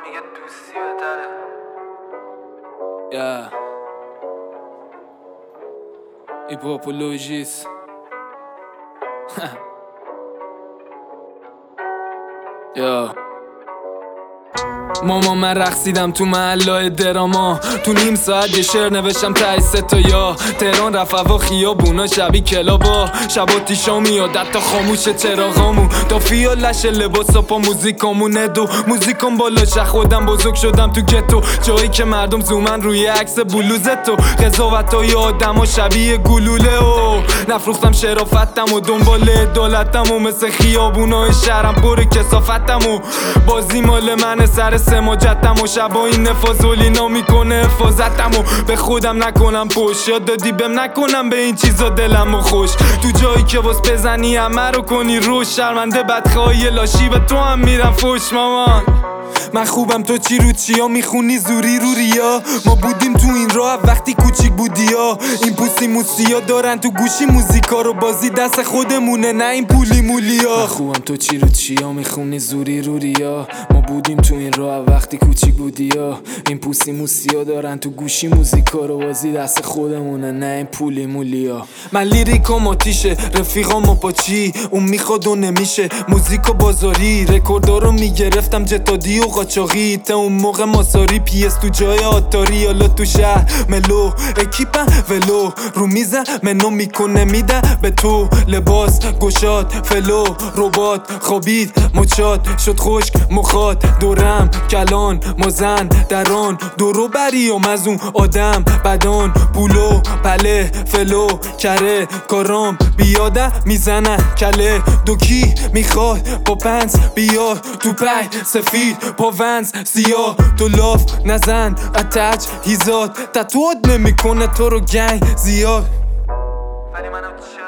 میگه دوستی بهتره. ایپوپولوژیس ماما من رقصیدم تو محلای دراما، تو نیم ساعت یه شعر نوشتم تای 3 تا یا تهران رفت هوا خیابونا شبیه کلابا، شبا تیشا میاد حتی خاموش چراغامون، تا فیالش لباسا پا موزیکامونه دو موزیکام بالا شه. خودم بزرگ شدم تو گتو، جایی که مردم زومن روی عکس بلوزت و قضاوتای آدما شبیه گلوله و نفروختم شرافتم و دنبال عدالتم و مثل خیابونای شهرم پر کثافتم و بازی مال من سر سماجتم و شبا این نفاذولینا میکنه حفاظتم و به خودم نکنم پشت، یاد دادی بهم نکنم به این چیزا دلم و خوش، تو جایی که واس بزنی همه رو کنی روش، شرمنده بدخواهی لاشی به تو هم میرم فوش. مامان من خوبم تو چی رو چیا میخونی زوری رو ریا، ما بودیم تو این راه وقتی کوچیک بودی ها، این پوسی موسیا دارن تو گوشی موزیکا رو، بازی دست خودمونه نه این پولی مولیا. من خوبم تو چی رو چیا میخونی زوری رو ریا، ما بودیم تو این راه وقتی کوچیک بودی ها، این پوسی موسیا دارن تو گوشی موزیکا رو، بازی دست خودمونه نه این پولی مولیا. من لیریکام آتیشه رفیقام پاچی، اون میخواد و نمیشه موزیکا بازاری، رکوردارو میگرفتم جتادی و قاچاقی، تا اون موقع ماساری پیس تو جای آتاری، حالا تو شهر ملو اکیپم ولو رو میزن منو میکنه میدن به تو لباس گشاد فلو ربات خوابید مچاد شد خشک مخاد دورم کلان مزن دران دورو بریم از اون آدم بدان پولو پله فلو کره کارام بیاده میزنن کله دوکی میخواد با پنس بیار تو پای سفید با ونز سیاه، تو لاف نزن اتج هیزاد تتواد نمیکنه تو رو گنگ زیاد، ولی منم